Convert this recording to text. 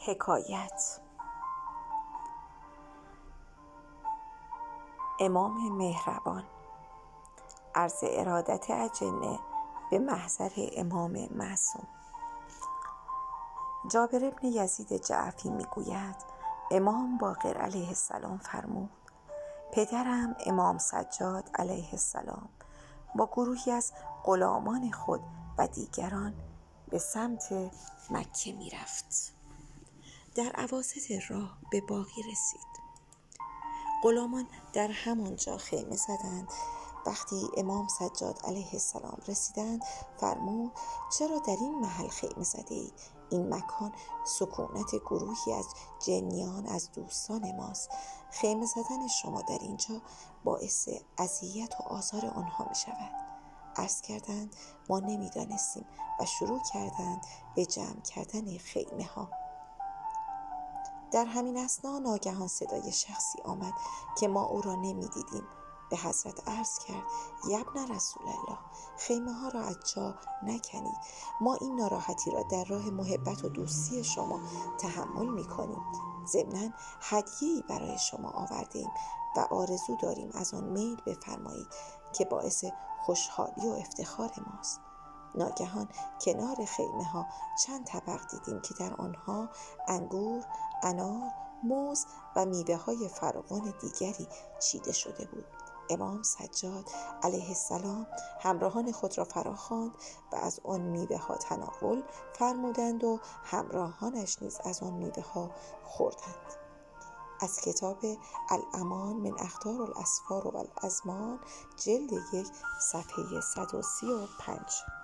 حکایت. امام مهربان. عرض ارادت اجنه به محضر امام معصوم. جابر بن یزید جعفی میگوید امام باقر علیه السلام فرمود پدرم امام سجاد علیه السلام با گروهی از غلامان خود و دیگران به سمت مکه می رفت. در اواسط راه به باغی رسید. غلامان در همانجا خیمه زدند. وقتی امام سجاد علیه السلام رسیدند فرمود چرا در این محل خیمه زده ای؟ این مکان سکونت گروهی از جنیان از دوستان ماست. خیمه زدن شما در اینجا باعث اذیت و آزار آنها می شود. عرض کردند ما نمیدانستیم و شروع کردند به جمع کردن خیمه ها. در همین اثنا ناگهان صدای شخصی آمد که ما او را نمیدیدیم. به حضرت عرض کرد یبن رسول الله، خیمه ها را از جا نکنید، ما این ناراحتی را در راه محبت و دوستی شما تحمل میکنیم. ضمناً هدیه‌ای برای شما آوردیم و آرزو داریم از آن میل بفرمایید که باعث خوشحالی و افتخار ماست. ناگهان کنار خیمه ها چند طبق دیدیم که در آنها انگور، انار، موز و میوه های فراوان دیگری چیده شده بود. امام سجاد علیه السلام همراهان خود را فراخواند و از آن میوه ها تناول فرمودند و همراهانش نیز از آن میوه ها خوردند. از کتاب الامان من اخطار الاسفار و الازمان، جلد 1 صفحه 135.